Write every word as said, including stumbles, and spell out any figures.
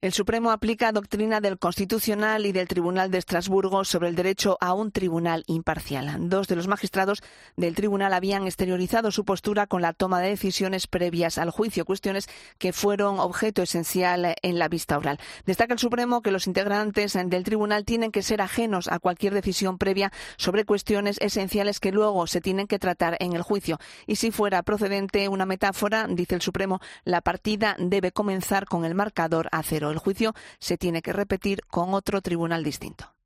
El Supremo aplica doctrina del Constitucional y del Tribunal de Estrasburgo sobre el derecho a un tribunal imparcial. Dos de los magistrados del tribunal habían exteriorizado su postura con la toma de decisiones previas al juicio, cuestiones que fueron objeto esencial en la vista oral. Destaca el Supremo que los integrantes del tribunal tienen que ser ajenos a cualquier decisión previa sobre cuestiones esenciales que luego se tienen que tratar en el juicio. Y si fuera procedente una metáfora, dice el Supremo, la partida debe comenzar con el marcador a cero. El juicio se tiene que repetir con otro tribunal distinto.